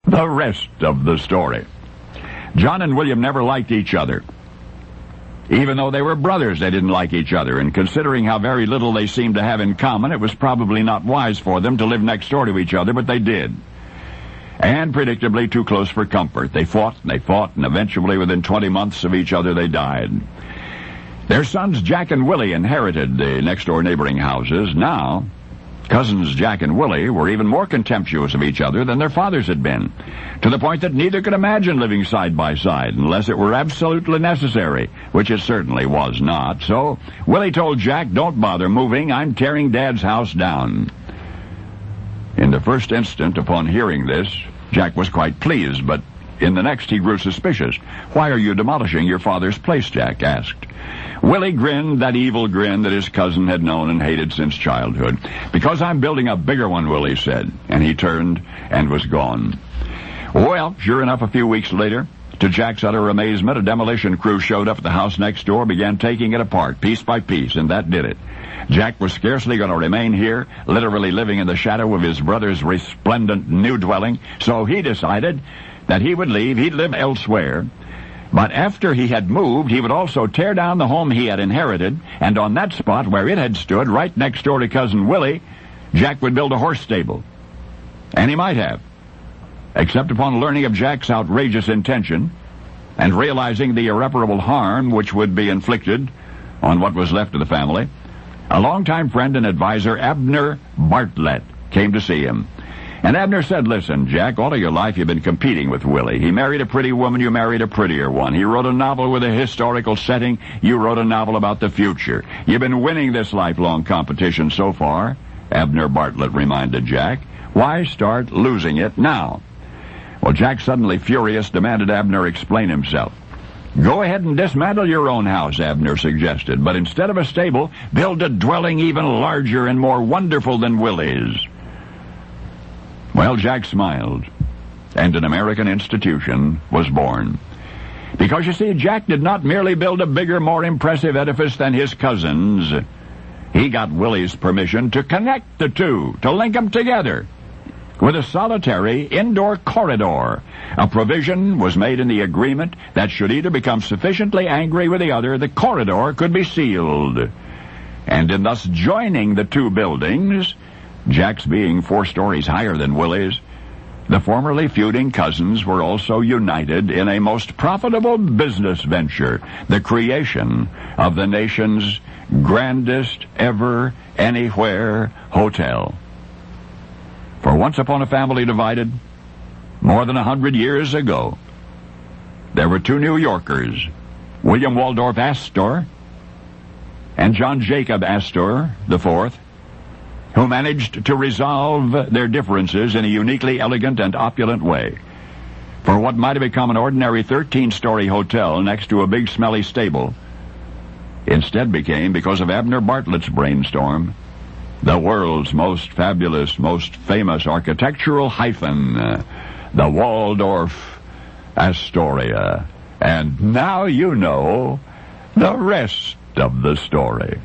The rest of the story. John and William never liked each other. Even though they were brothers, they didn't like each other, and considering how very little they seemed to have in common, it was probably not wise for them to live next door to each other, but they did. And predictably too close for comfort. They fought, and eventually within 20 months of each other they died. Their sons Jack and Willie inherited the next-door neighboring houses. Now, cousins Jack and Willie were even more contemptuous of each other than their fathers had been, to the point that neither could imagine living side by side unless it were absolutely necessary, which it certainly was not. So Willie told Jack, "Don't bother moving, I'm tearing Dad's house down." In the first instant, upon hearing this, Jack was quite pleased, but in the next he grew suspicious. "Why are you demolishing your father's place?" Jack asked. Willie grinned, that evil grin that his cousin had known and hated since childhood. "Because I'm building a bigger one," Willie said, and he turned and was gone. Well, sure enough, a few weeks later, to Jack's utter amazement, a demolition crew showed up at the house next door, began taking it apart, piece by piece, and that did it. Jack was scarcely going to remain here, literally living in the shadow of his brother's resplendent new dwelling, so he decided that he would leave. He'd live elsewhere. But after he had moved, he would also tear down the home he had inherited, and on that spot where it had stood, right next door to Cousin Willie, Jack would build a horse stable. And he might have. Except upon learning of Jack's outrageous intention, and realizing the irreparable harm which would be inflicted on what was left of the family, a longtime friend and advisor, Abner Bartlett, came to see him. And Abner said, "Listen, Jack, all of your life you've been competing with Willie. He married a pretty woman, you married a prettier one. He wrote a novel with a historical setting, you wrote a novel about the future. You've been winning this lifelong competition so far," Abner Bartlett reminded Jack. "Why start losing it now?" Well, Jack, suddenly furious, demanded Abner explain himself. "Go ahead and dismantle your own house," Abner suggested, "but instead of a stable, build a dwelling even larger and more wonderful than Willie's." Well, Jack smiled, and an American institution was born. Because, you see, Jack did not merely build a bigger, more impressive edifice than his cousins. He got Willie's permission to connect the two, to link them together, with a solitary indoor corridor. A provision was made in the agreement that should either become sufficiently angry with the other, the corridor could be sealed. And in thus joining the two buildings, Jack's being 4 stories higher than Willie's, the formerly feuding cousins were also united in a most profitable business venture, the creation of the nation's grandest ever anywhere hotel. For once upon a family divided, more than 100 years ago, there were 2 New Yorkers, William Waldorf Astor and John Jacob Astor IV, who managed to resolve their differences in a uniquely elegant and opulent way. For what might have become an ordinary 13-story hotel next to a big smelly stable, instead became, because of Abner Bartlett's brainstorm, the world's most fabulous, most famous architectural hyphen, the Waldorf Astoria. And now you know the rest of the story.